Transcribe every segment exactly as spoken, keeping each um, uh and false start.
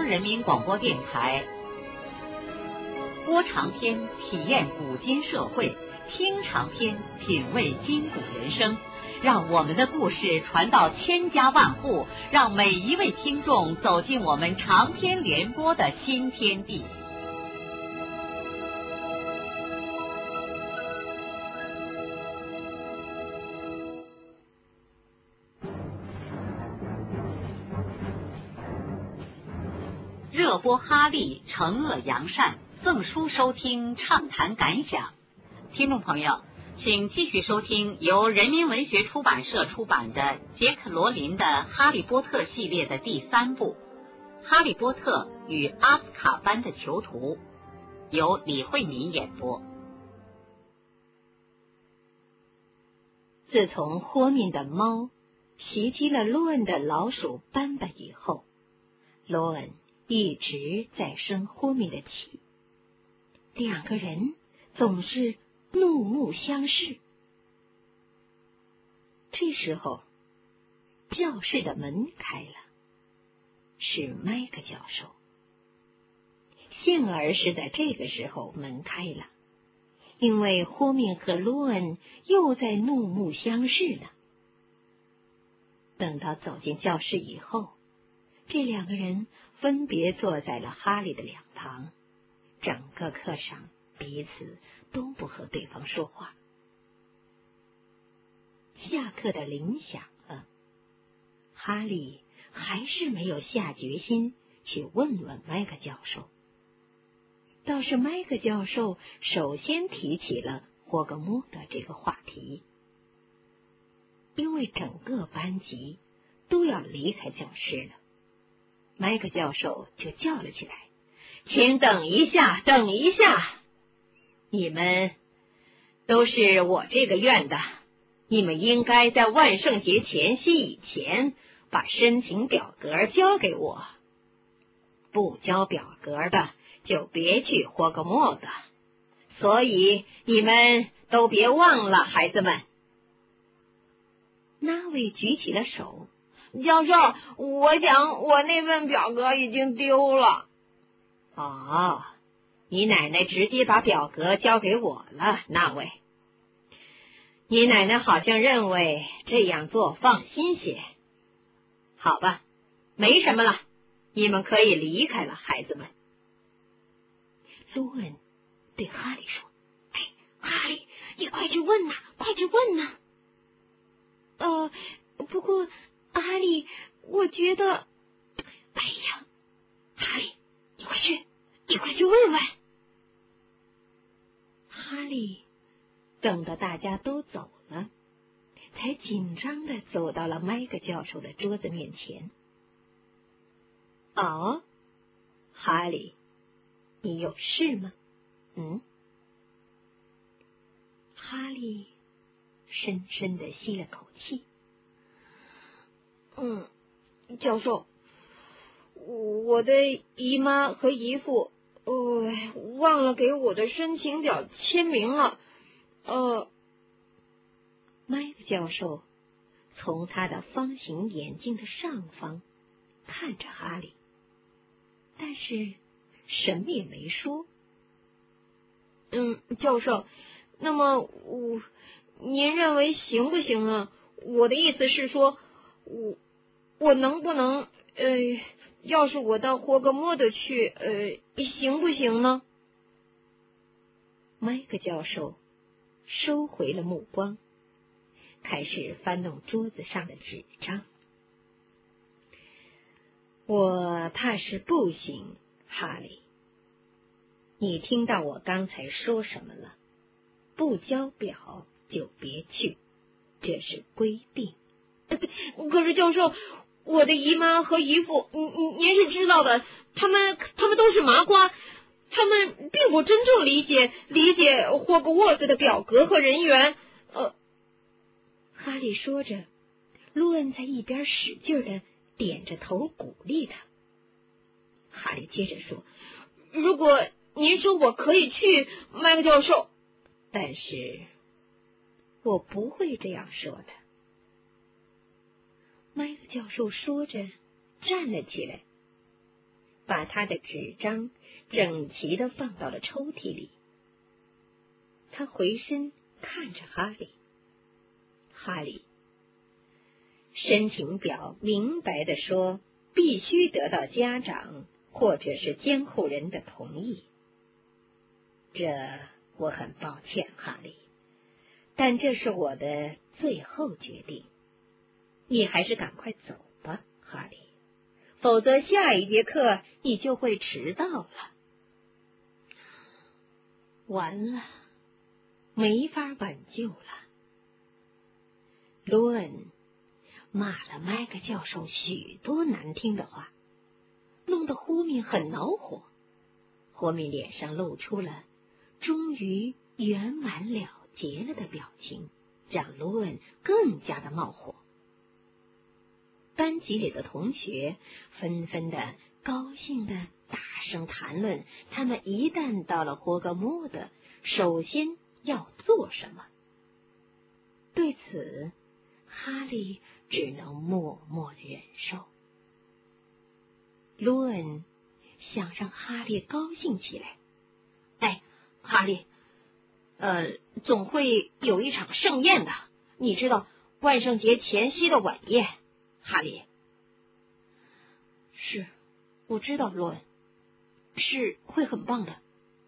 人民广播电台。播长篇，体验古今社会；听长篇，品味今古人生。让我们的故事传到千家万户，让每一位听众走进我们长篇联播的新天地。热播哈利，惩恶扬善，赠书收听，畅谈感想。听众朋友，请继续收听由人民文学出版社出版的杰克罗琳的《哈利波特》系列的第三部《哈利波特与阿斯卡班的囚徒》，由李慧敏演播。 自从霍敏的猫袭击了洛恩的老鼠斑斑以后，洛恩一直在生霍敏的气，两个人总是怒目相视。这时候，教室的门开了，是麦克教授。幸而是在这个时候门开了，因为霍敏和洛恩又在怒目相视呢。等到走进教室以后，这两个人分别坐在了哈利的两旁，整个课上彼此都不和对方说话。下课的铃响了，哈利还是没有下决心去问问麦克教授，倒是麦克教授首先提起了霍格莫德这个话题，因为整个班级都要离开教室了。麦克教授就叫了起来：“请等一下，等一下！你们都是我这个院的，你们应该在万圣节前夕以前把申请表格交给我。不交表格的就别去霍格莫德，所以你们都别忘了，孩子们。”那位举起了手：“ 教授，我想我那份表格已经丢了。”“ 哦，你奶奶直接把表格交给我了，那位。你奶奶好像认为这样做放心些。好吧，没什么了，你们可以离开了，孩子们。”洛恩对哈利说：“哎，哈利，你快去问呐，快去问呐。”“呃，不过哈利，我觉得……哎呀，哈利，你快去，你快去问问。”哈利等到大家都走了，才紧张的走到了麦克教授的桌子面前。“哦，哈利，你有事吗？”“嗯。”哈利深深的吸了口气。 “嗯，教授，我的姨妈和姨父，呃，忘了给我的申请表签名了。呃。” 麦克教授从他的方形眼镜的上方看着哈利，但是什么也没说。 “嗯，教授，那么我您认为行不行啊？我的意思是说，我我能不能呃，要是我到霍格莫德去，呃，行不行呢？” 麦克教授收回了目光，开始翻弄桌子上的纸张。“我怕是不行，哈利。你听到我刚才说什么了？不交表就别去，这是规定。”“ 可是教授，我的姨妈和姨父，您您是知道的，他们他们都是麻瓜，他们并不真正理解理解霍格沃兹的表格和人员。”呃， 哈利说着，洛恩在一边使劲的点着头鼓励他。哈利接着说：“ 如果您说我可以去，麦克教授， 但是我不会这样说的。”麦克教授说着站了起来。 把他的纸张整齐地放到了抽屉里。他回身看着哈利。哈利，申请表明白地说，必须得到家长或者是监护人的同意。这我很抱歉，哈利，但这是我的最后决定。你还是赶快走吧，哈利，否则下一节课你就会迟到了。完了，没法挽救了。罗恩骂了麦克教授许多难听的话，弄得霍敏很恼火。霍敏脸上露出了终于圆满了结了的表情，让罗恩更加的冒火。班级里的同学纷纷的高兴的大声谈论他们一旦到了霍格莫德首先要做什么。对此，哈利只能默默的忍受。罗恩想让哈利高兴起来。哎，哈利，呃，总会有一场盛宴的，你知道，万圣节前夕的晚宴，哈利。是，我知道，罗恩，是会很棒的。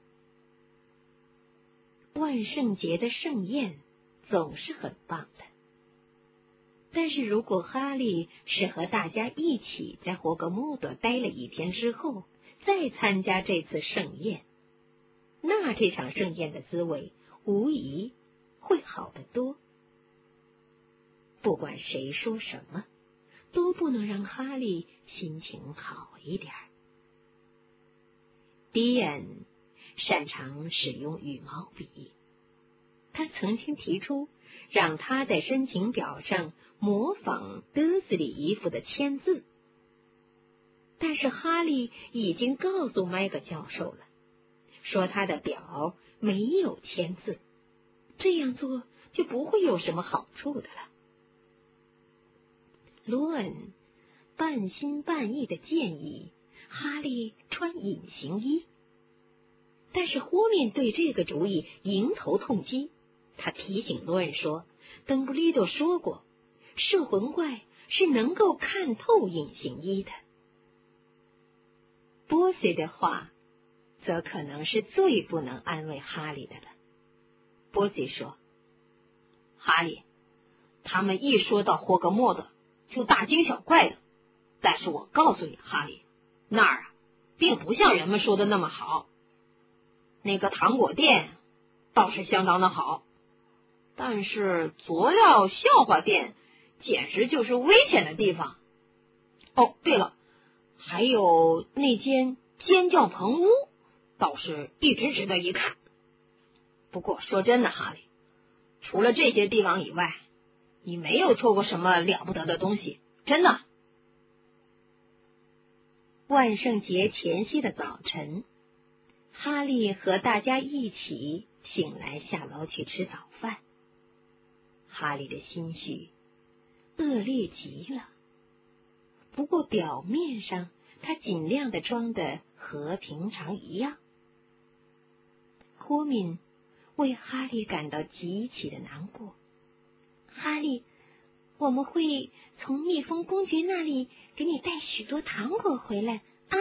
万圣节的盛宴总是很棒的。但是如果哈利是和大家一起在霍格莫德待了一天之后，再参加这次盛宴，那这场盛宴的滋味无疑会好得多。不管谁说什么，都不能让哈利心情好一点。迪恩擅长使用羽毛笔，他曾经提出让他在申请表上模仿德斯里姨父的签字，但是哈利已经告诉麦克教授了，说他的表没有签字，这样做就不会有什么好处的了。罗恩半心半意的建议哈利穿隐形衣，但是霍敏对这个主意迎头痛击。他提醒罗恩说，邓布利多说过，摄魂怪是能够看透隐形衣的。波西的话则可能是最不能安慰哈利的了。波西说，哈利，他们一说到霍格莫德就大惊小怪的，但是我告诉你，哈利，那儿啊并不像人们说的那么好。那个糖果店倒是相当的好，但是佐料笑话店简直就是危险的地方。哦，对了，还有那间尖叫棚屋倒是一直值得一看。不过说真的，哈利，除了这些地方以外，你没有错过什么了不得的东西，真的。万圣节前夕的早晨，哈利和大家一起醒来下楼去吃早饭。哈利的心绪恶劣极了，不过表面上他尽量的装得和平常一样。霍敏为哈利感到极其的难过。哈利，我们会从蜜蜂公爵那里给你带许多糖果回来啊。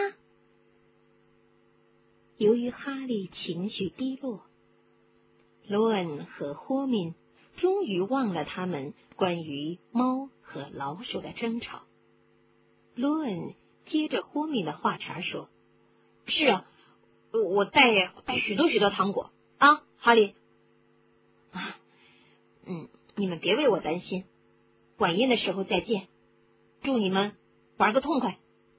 由于哈利情绪低落，罗恩和霍敏终于忘了他们关于猫和老鼠的争吵。罗恩接着霍敏的话茬说，是啊，我带带许多许多糖果啊，哈利啊，嗯，你们别为我担心，晚宴的时候再见，祝你们玩个痛快。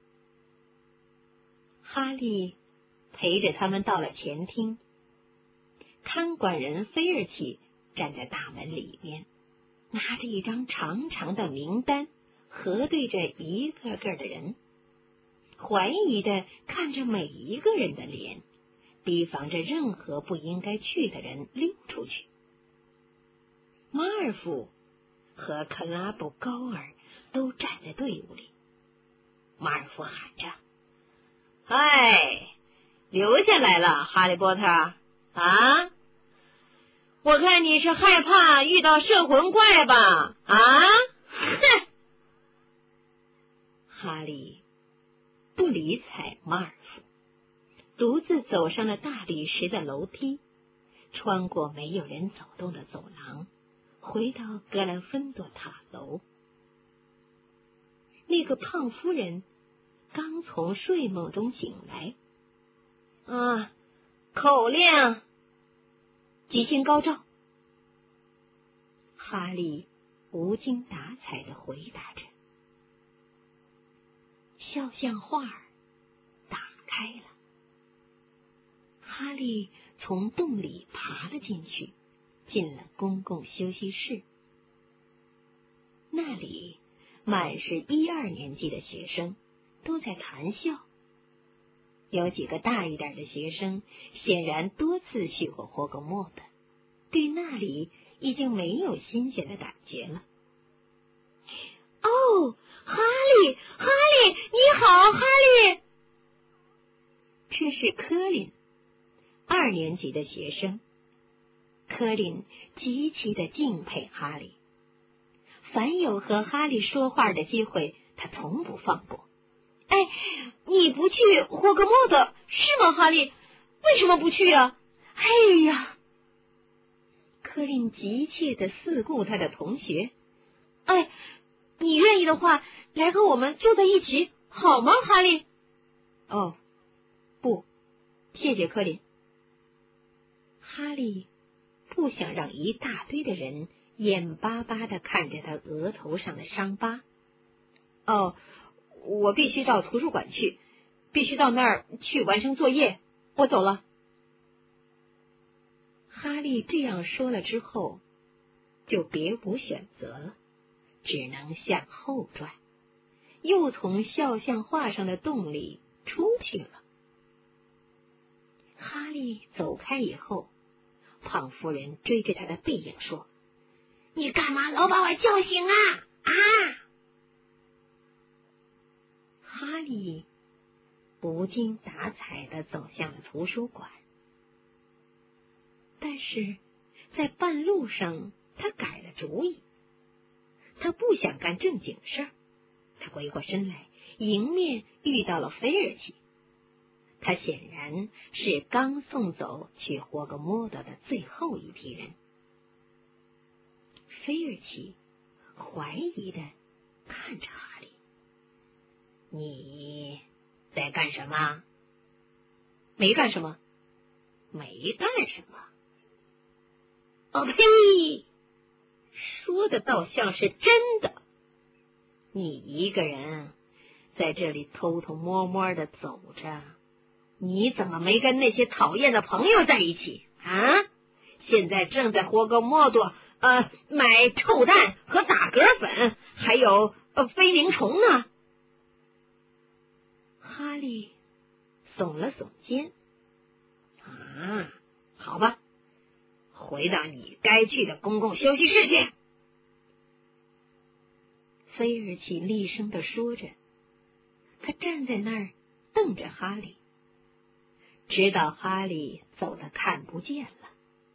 哈利陪着他们到了前厅，看管人菲尔奇站在大门里面，拿着一张长长的名单，核对着一个个的人，怀疑的看着每一个人的脸，提防着任何不应该去的人溜出去。马尔福和克拉布高尔都站在队伍里。马尔福喊着， 哎，留下来了，哈利波特啊！我看你是害怕遇到摄魂怪吧？啊！哼！ 哈利不理睬马尔福，独自走上了大理石的楼梯，穿过没有人走动的走廊，回到格兰芬多塔楼。那个胖夫人刚从睡梦中醒来。 啊，口令！ 吉星高照。哈利无精打采地回答着。肖像画打开了，哈利从洞里爬了进去，进了公共休息室。那里满是一二年级的学生，都在谈笑。有几个大一点的学生显然多次去过霍格莫德，对那里已经没有新鲜的感觉了。 哦，哈利，哈利，你好，哈利！ 这是科林，二年级的学生。科林极其的敬佩哈利，凡有和哈利说话的机会，他从不放过。 哎，你不去霍格莫德是吗，哈利？为什么不去啊？哎呀！ 科林急切地四顾他的同学。 哎，你愿意的话，来和我们坐在一起，好吗，哈利？ 哦，不，谢谢科林。哈利不想让一大堆的人眼巴巴地看着他额头上的伤疤。哦，我必须到图书馆去，必须到那儿去完成作业。我走了。哈利这样说了之后，就别无选择了，只能向后转，又从肖像画上的洞里出去了。哈利走开以后，胖夫人追着他的背影说：“ 你干嘛老把我叫醒啊？啊！” 哈利无精打采地走向了图书馆，但是在半路上他改了主意。他不想干正经事儿，他回过身来，迎面遇到了菲尔奇。他显然是刚送走去霍格莫德的最后一批人。菲尔奇怀疑地看着哈利：“你在干什么？”“没干什么。”“没干什么。”“哦呸！说的倒像是真的。你一个人在这里偷偷摸摸的走着，你怎么没跟那些讨厌的朋友在一起啊？现在正在霍格莫多呃买臭蛋和打嗝粉，还有呃飞灵虫呢。”哈利耸了耸肩。“啊，好吧，回到你该去的公共休息室去。”菲尔奇厉声地说着，他站在那儿瞪着哈利，直到哈利走得看不见了。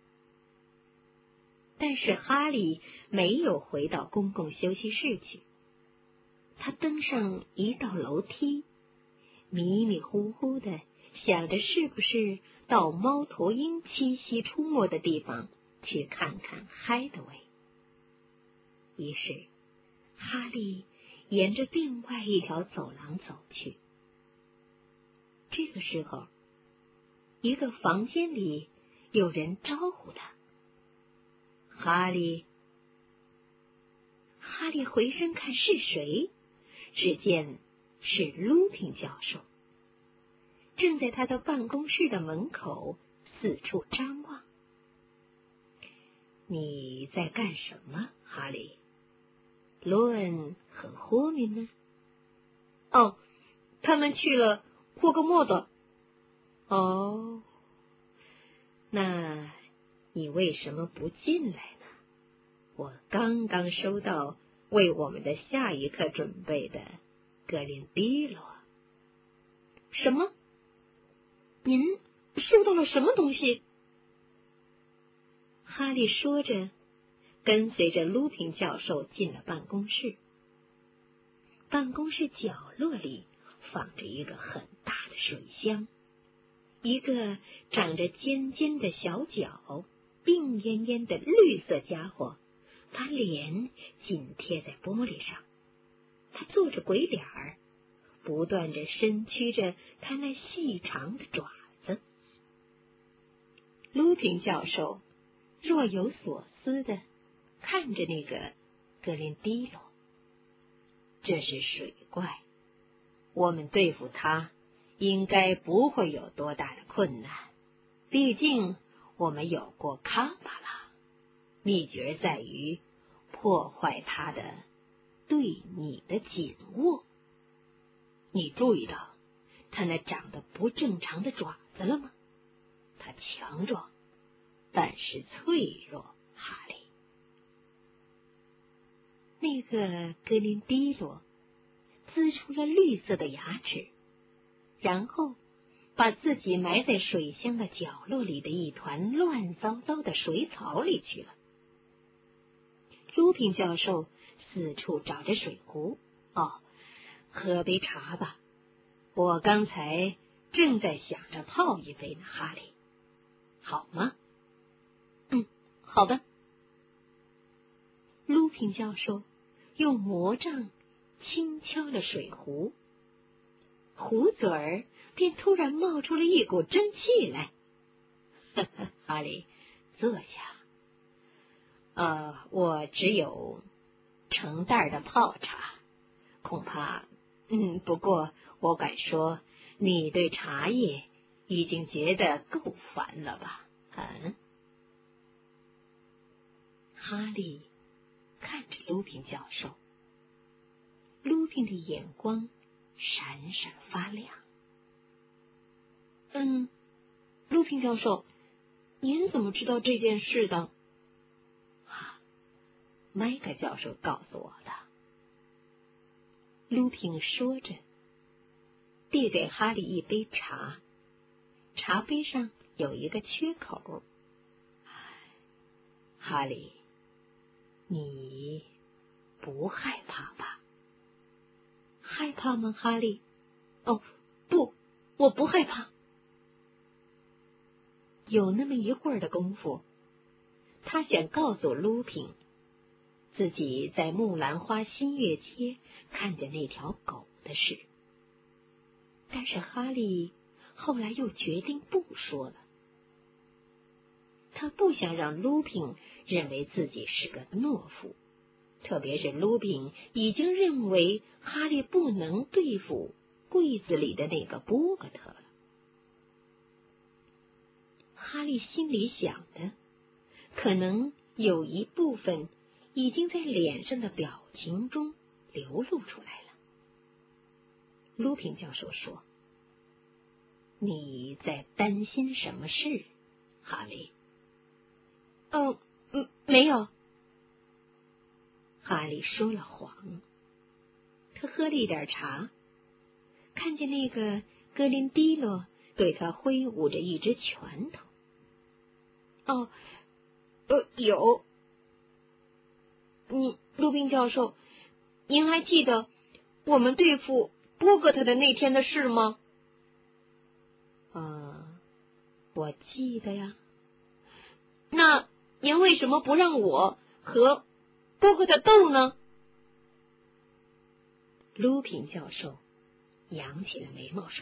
但是哈利没有回到公共休息室去，他登上一道楼梯，迷迷糊糊的想着是不是到猫头鹰栖息出没的地方去看看海德维。于是哈利沿着另外一条走廊走去。这个时候，一个房间里有人招呼他。哈利，哈利回身看是谁，只见是卢平教授，正在他的办公室的门口四处张望。“你在干什么，哈利？罗恩和霍明呢？”“哦，他们去了霍格莫德。”“哦，那你为什么不进来呢？我刚刚收到为我们的下一课准备的格林碧罗。”“什么？ 您收到了什么东西？ 哈利说着，跟随着鲁平教授进了办公室。办公室角落里放着一个很大的水箱，一个长着尖尖的小脚、病恹恹的绿色家伙，把脸紧贴在玻璃上。他做着鬼脸儿，不断着伸屈着他那细长的爪子。鲁平教授若有所思地看着那个格林迪罗。这是水怪，我们对付它应该不会有多大的困难，毕竟我们有过卡巴拉。秘诀在于破坏它的对你的紧握。你注意到它那长得不正常的爪子了吗？它强壮，但是脆弱，哈利。那个格林迪罗呲出了绿色的牙齿，然后把自己埋在水箱的角落里的一团乱糟糟的水草里去了。鲁平教授四处找着水壶。哦，喝杯茶吧，我刚才正在想着泡一杯呢，哈利，好吗？ 嗯，好的。 鲁平教授用魔杖轻敲了水壶，壶嘴儿便突然冒出了一股真气来。呵呵，哈利，坐下。呃，我只有成袋的泡茶，恐怕，嗯，不过我敢说，你对茶叶已经觉得够烦了吧？嗯。哈利看着鲁平教授，鲁平的眼光闪闪发亮。 嗯，鲁平教授，您怎么知道这件事的？ 啊，麦克教授告诉我的。鲁平说着，递给哈利一杯茶，茶杯上有一个缺口。哈利，你不害怕吧？害怕吗，哈利？ 哦，不，我不害怕。 有那么一会儿的功夫，他想告诉鲁平，自己在木兰花新月街看见那条狗的事，但是哈利后来又决定不说了。他不想让鲁平认为自己是个懦夫，特别是鲁平已经认为哈利不能对付柜子里的那个波格特了。哈利心里想的，可能有一部分已经在脸上的表情中流露出来了。鲁平教授说：“你在担心什么事，哈利？” 哦，嗯，没有。 哈利说了谎。他喝了一点茶，看见那个格林迪罗对他挥舞着一只拳头。 哦，呃，有。你，鲁宾教授，您还记得我们对付波格特的那天的事吗？ 啊，我记得呀。 那您为什么不让我和波格特斗呢？ 鲁平教授扬起了眉毛说：“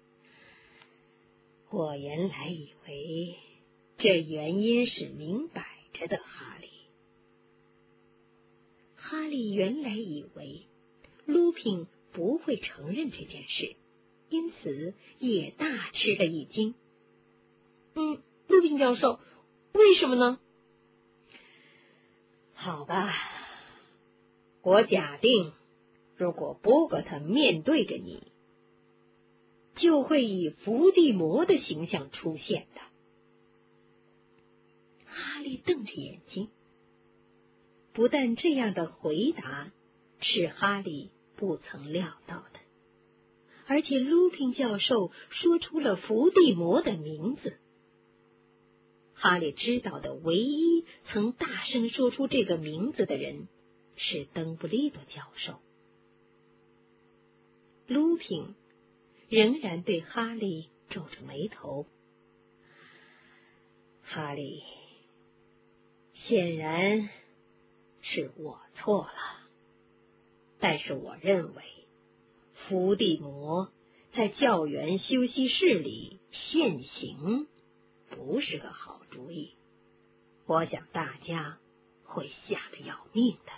我原来以为这原因是明摆着的，哈利。”哈利原来以为鲁平不会承认这件事，因此也大吃了一惊。 嗯，鲁平教授，为什么呢？ 好吧，我假定，如果波格特面对着你，就会以伏地魔的形象出现的。哈利瞪着眼睛，不但这样的回答是哈利不曾料到的， 而且鲁平教授说出了伏地魔的名字。哈利知道的唯一曾大声说出这个名字的人是邓布利多教授。鲁平仍然对哈利皱着眉头。哈利，显然是我错了，但是我认为伏地魔在教员休息室里现形不是个好主意，我想大家会吓得要命的。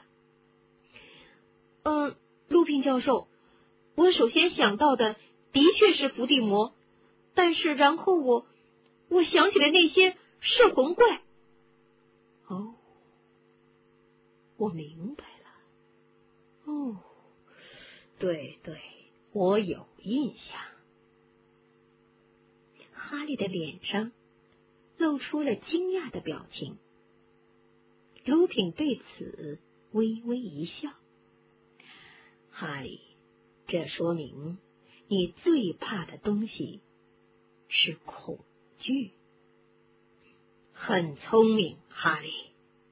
嗯，鲁平教授，我首先想到的的确是伏地魔，但是然后我我想起了那些摄魂怪。 哦，我明白了。哦，对对，我有印象。哈利的脸上露出了惊讶的表情。鲁平对此微微一笑。哈利，这说明你最怕的东西是恐惧。很聪明，哈利。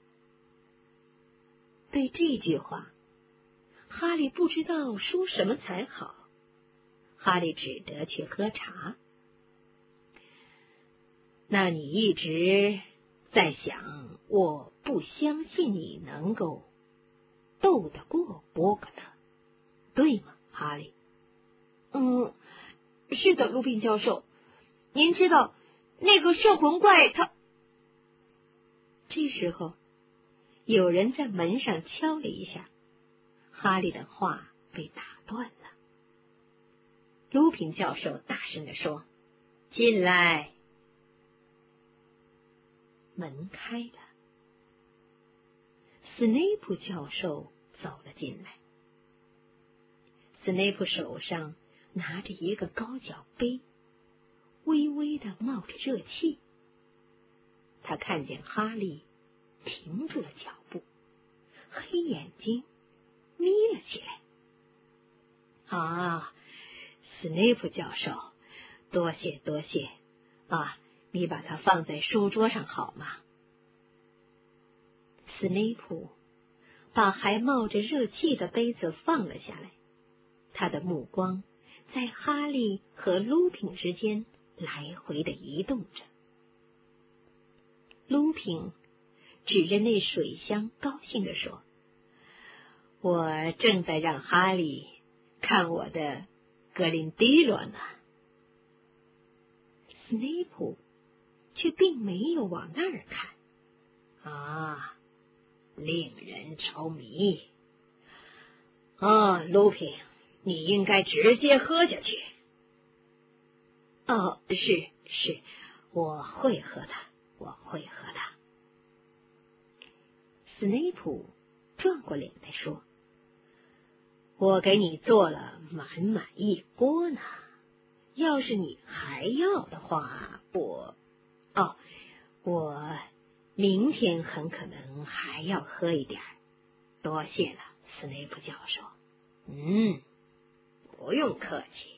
对这句话，哈利不知道说什么才好。哈利只得去喝茶。那你一直在想，我不相信你能够斗得过波格特，对吗，哈利？ 嗯，是的，鲁宾教授。您知道那个摄魂怪他…… 这时候，有人在门上敲了一下，哈利的话被打断了。鲁平教授大声地说：“进来！”门开了，斯内普教授走了进来。斯内普手上拿着一个高脚杯，微微的冒着热气。他看见哈利停住了脚步，黑眼睛眯了起来。啊，斯内普教授，多谢多谢啊！你把它放在书桌上好吗？斯内普把还冒着热气的杯子放了下来，他的目光在哈利和鲁平之间来回的移动着。鲁平指着那水箱高兴地说：“我正在让哈利看我的格林迪罗呢。”斯内普却并没有往那儿看。啊，令人着迷。啊，鲁平，你应该直接喝下去。哦，是是，我会喝的，我会喝的。斯内普转过脸来说：“我给你做了满满一锅呢，要是你还要的话，我……哦，我明天很可能还要喝一点。多谢了，斯内普教授。嗯，不用客气。”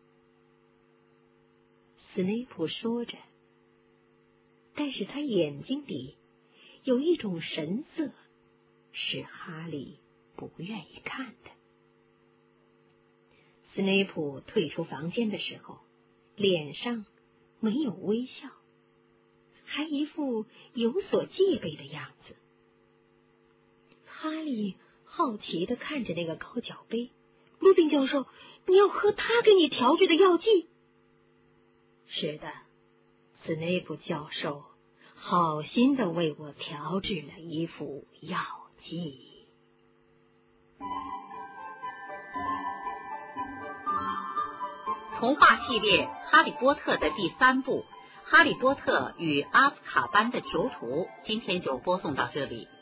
斯内普说着，但是他眼睛里有一种神色，是哈利不愿意看的。斯内普退出房间的时候，脸上没有微笑，还一副有所戒备的样子。哈利好奇地看着那个高脚杯。鲁宾教授，你要喝他给你调制的药剂？是的，斯内普教授好心地为我调制了一副药剂。 童话系列《哈利波特》的第三部《哈利波特与阿斯卡班的囚徒》，今天就播送到这里。